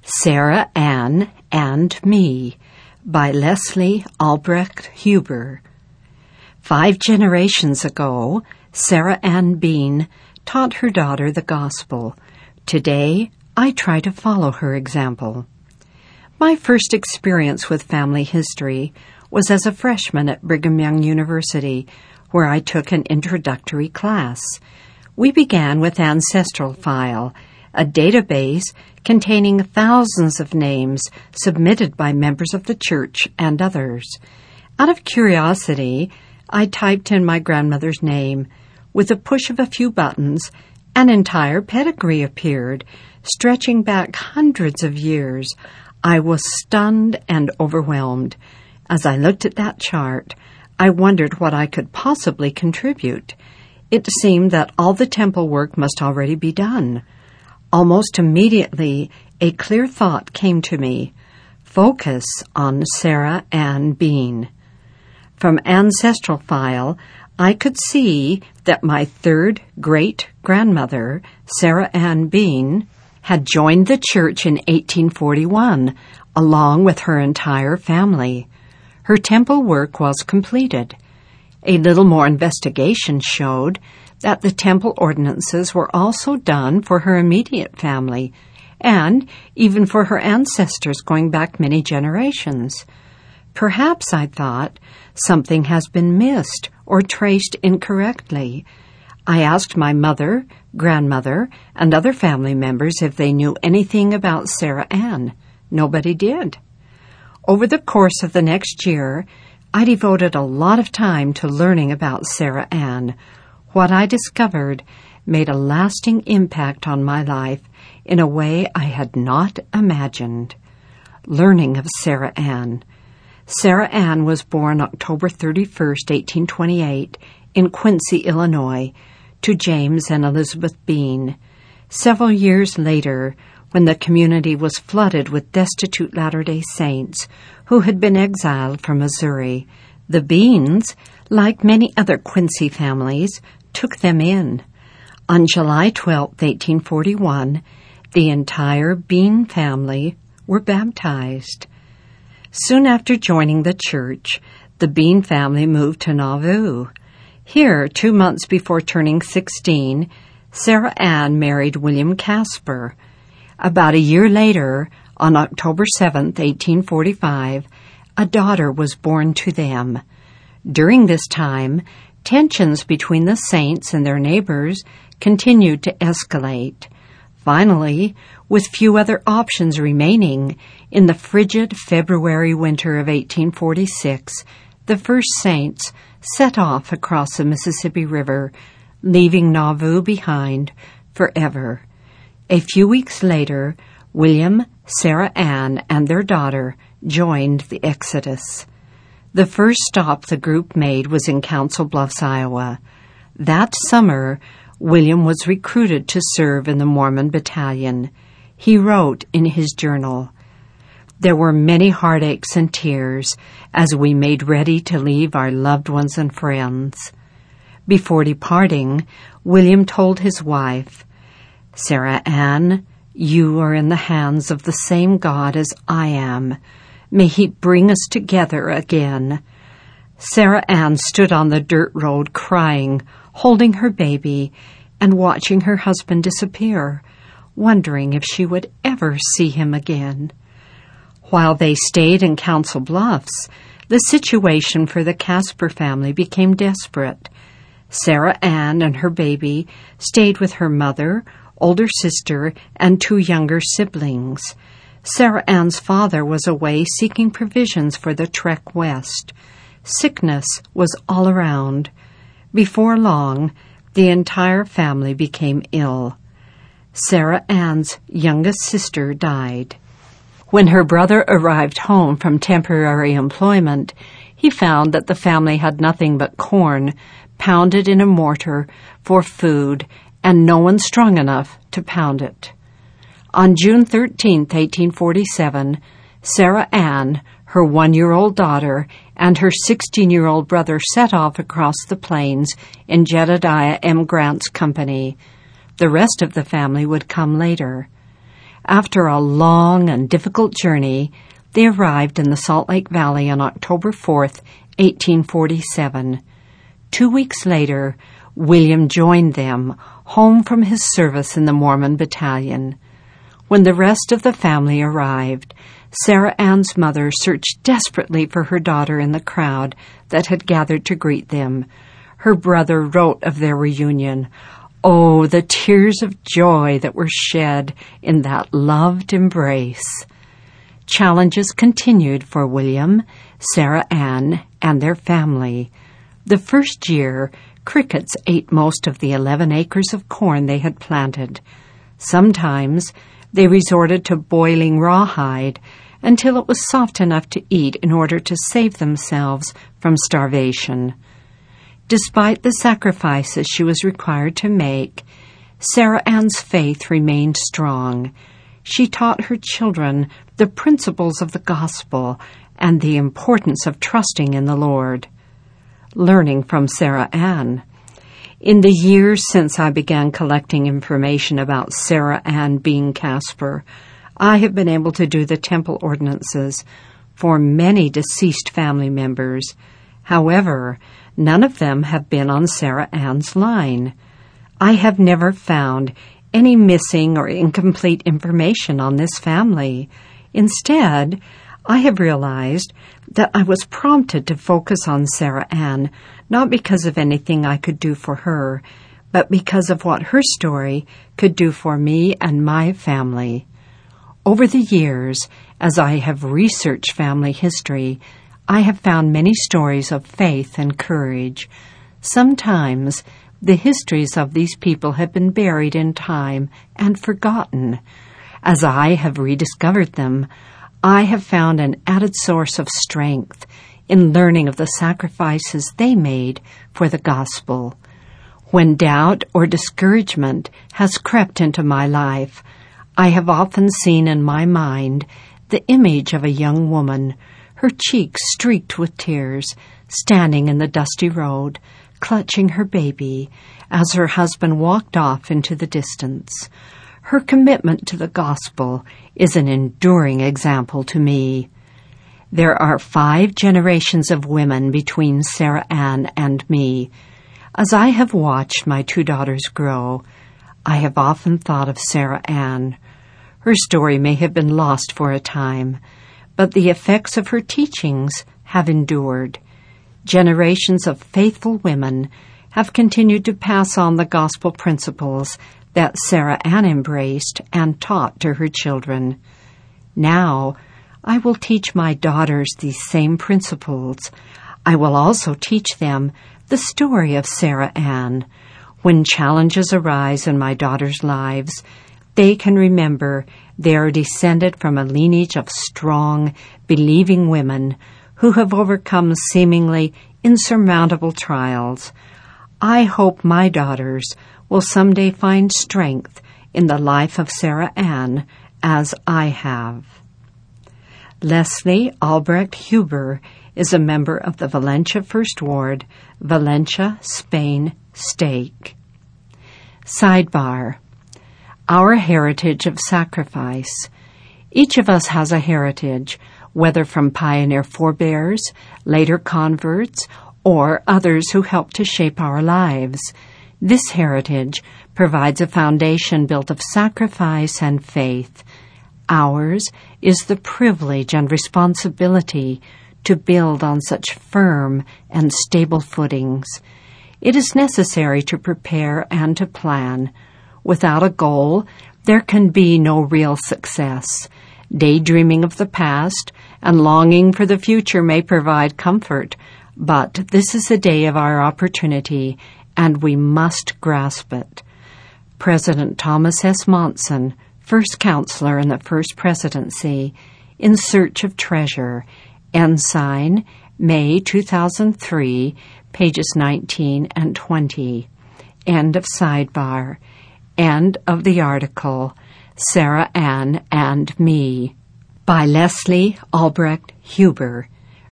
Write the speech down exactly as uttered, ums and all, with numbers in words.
Sarah Ann and Me by Leslie Albrecht Huber. Five generations ago, Sarah Ann Bean taught her daughter the gospel. Today, I try to follow her example. My first experience with family history was as a freshman at Brigham Young University, where I took an introductory class. We began with Ancestral File, a database containing thousands of names submitted by members of the church and others. Out of curiosity, I typed in my grandmother's name. With a push of a few buttons, an entire pedigree appeared, stretching back hundreds of years. I was stunned and overwhelmed. As I looked at that chart, I wondered what I could possibly contribute. It seemed that all the temple work must already be done. Almost immediately, a clear thought came to me. Focus on Sarah Ann Bean. From Ancestral File, I could see that my third great-grandmother, Sarah Ann Bean, had joined the church in eighteen forty-one, along with her entire family. Her temple work was completed. A little more investigation showed that the temple ordinances were also done for her immediate family, and even for her ancestors going back many generations. Perhaps, I thought, something has been missed or traced incorrectly. I asked my mother, grandmother, and other family members if they knew anything about Sarah Ann. Nobody did. Over the course of the next year, I devoted a lot of time to learning about Sarah Ann. What I discovered made a lasting impact on my life in a way I had not imagined. Learning of Sarah Ann. Sarah Ann was born October thirty-first, eighteen twenty-eight, in Quincy, Illinois, to James and Elizabeth Bean. Several years later, when the community was flooded with destitute Latter-day Saints who had been exiled from Missouri, the Beans, like many other Quincy families, took them in. On July twelfth, eighteen forty-one, the entire Bean family were baptized. Soon after joining the church, the Bean family moved to Nauvoo. Here, two months before turning sixteen, Sarah Ann married William Casper. About a year later, on October seventh, eighteen forty-five, a daughter was born to them. During this time, tensions between the saints and their neighbors continued to escalate. Finally, with few other options remaining, in the frigid February winter of eighteen forty-six, the first saints set off across the Mississippi River, leaving Nauvoo behind forever. A few weeks later, William, Sarah Ann, and their daughter joined the Exodus. The first stop the group made was in Council Bluffs, Iowa. That summer, William was recruited to serve in the Mormon Battalion. He wrote in his journal, "There were many heartaches and tears as we made ready to leave our loved ones and friends." Before departing, William told his wife, "Sarah Ann, you are in the hands of the same God as I am. May He bring us together again." Sarah Ann stood on the dirt road crying, holding her baby, and watching her husband disappear, wondering if she would ever see him again. While they stayed in Council Bluffs, the situation for the Casper family became desperate. Sarah Ann and her baby stayed with her mother, older sister, and two younger siblings. Sarah Ann's father was away seeking provisions for the trek west. Sickness was all around. Before long, the entire family became ill. Sarah Ann's youngest sister died. When her brother arrived home from temporary employment, he found that the family had nothing but corn pounded in a mortar for food and no one strong enough to pound it. On June thirteenth, eighteen forty-seven, Sarah Ann, her one-year-old daughter, and her sixteen-year-old brother set off across the plains in Jedediah M. Grant's company. The rest of the family would come later. After a long and difficult journey, they arrived in the Salt Lake Valley on October fourth, eighteen forty-seven. Two weeks later, William joined them, home from his service in the Mormon Battalion. When the rest of the family arrived, Sarah Ann's mother searched desperately for her daughter in the crowd that had gathered to greet them. Her brother wrote of their reunion, "Oh, the tears of joy that were shed in that loved embrace." Challenges continued for William, Sarah Ann, and their family. The first year, crickets ate most of the eleven acres of corn they had planted. Sometimes they resorted to boiling rawhide until it was soft enough to eat in order to save themselves from starvation. Despite the sacrifices she was required to make, Sarah Ann's faith remained strong. She taught her children the principles of the gospel and the importance of trusting in the Lord. Learning from Sarah Ann. In the years since I began collecting information about Sarah Ann Bean Casper, I have been able to do the temple ordinances for many deceased family members. However, none of them have been on Sarah Ann's line. I have never found any missing or incomplete information on this family. Instead, I have realized that I was prompted to focus on Sarah Ann, not because of anything I could do for her, but because of what her story could do for me and my family. Over the years, as I have researched family history, I have found many stories of faith and courage. Sometimes the histories of these people have been buried in time and forgotten. As I have rediscovered them, I have found an added source of strength in learning of the sacrifices they made for the gospel. When doubt or discouragement has crept into my life, I have often seen in my mind the image of a young woman, her cheeks streaked with tears, standing in the dusty road, clutching her baby as her husband walked off into the distance. Her commitment to the gospel is an enduring example to me. There are five generations of women between Sarah Ann and me. As I have watched my two daughters grow, I have often thought of Sarah Ann. Her story may have been lost for a time, but the effects of her teachings have endured. Generations of faithful women have continued to pass on the gospel principles that Sarah Ann embraced and taught to her children. Now, I will teach my daughters these same principles. I will also teach them the story of Sarah Ann. When challenges arise in my daughters' lives, they can remember they are descended from a lineage of strong, believing women who have overcome seemingly insurmountable trials. I hope my daughters will someday find strength in the life of Sarah Ann as I have. Leslie Albrecht Huber is a member of the Valencia First Ward, Valencia, Spain, Stake. Sidebar. Our heritage of sacrifice. Each of us has a heritage, whether from pioneer forebears, later converts, or others who helped to shape our lives. This heritage provides a foundation built of sacrifice and faith. Ours is the privilege and responsibility to build on such firm and stable footings. It is necessary to prepare and to plan. Without a goal, there can be no real success. Daydreaming of the past and longing for the future may provide comfort, but this is a day of our opportunity, and we must grasp it. President Thomas S. Monson, first counselor in the First Presidency, In Search of Treasure, Ensign, May two thousand three, pages nineteen and twenty. End of sidebar. End of the article, Sarah Ann and Me, by Leslie Albrecht Huber.